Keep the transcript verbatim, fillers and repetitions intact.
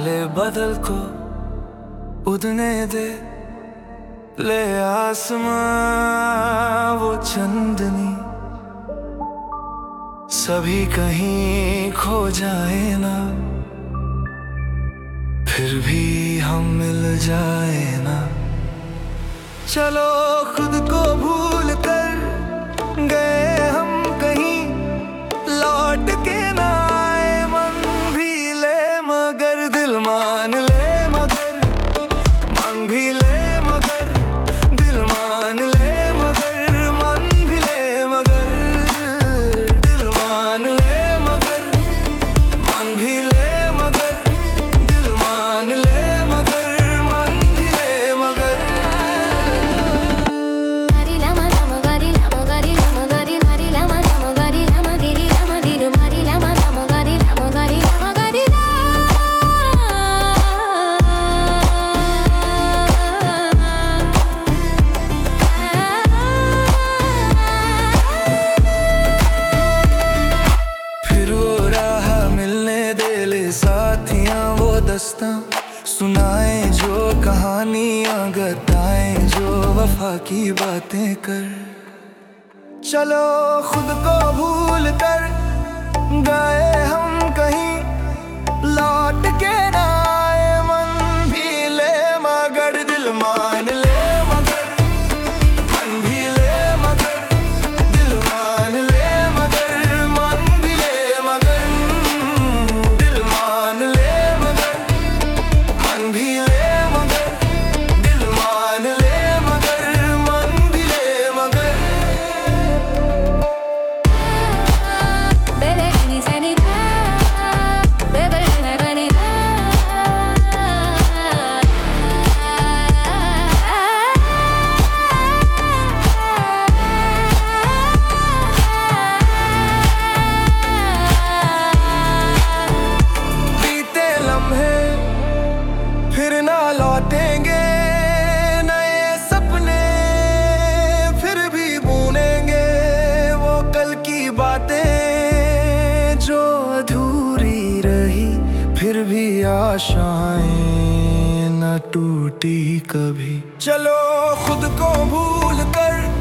ले बदल को उड़ने दे, ले आसमां वो चंदनी, सभी कहीं खो जाए ना, फिर भी हम मिल जाए ना। चलो खुद को भूल कर गए हम कहीं, लौट के ना आए मन भी ले मगर दिल मान ले, मगर मन भी ले, मगर दिल मान ले, मगर मन भी ले, मगर दिल मान ले, मगर मन भी ले, मगर दिल मान ले, मगर मन भी ले, मगर। साथियां वो दस्तां सुनाए जो कहानियां, बताएं जो वफा की बातें कर। चलो खुद को भूल कर गए हम कहीं, लौट के ना आए मन भी ले मगर दिल मान ले, मगर मन भी ले, मगर दिल मान ले, मगर मन भी ले, मगर दिल मान ले, मगर मन भी ले, मगर दिल मान ले, मगर मन भी ले, मगर। फिर ना लौटेंगे नए सपने, फिर भी भूलेंगे वो कल की बातें जो अधूरी रही, फिर भी आशाएं न टूटी कभी। चलो खुद को भूल कर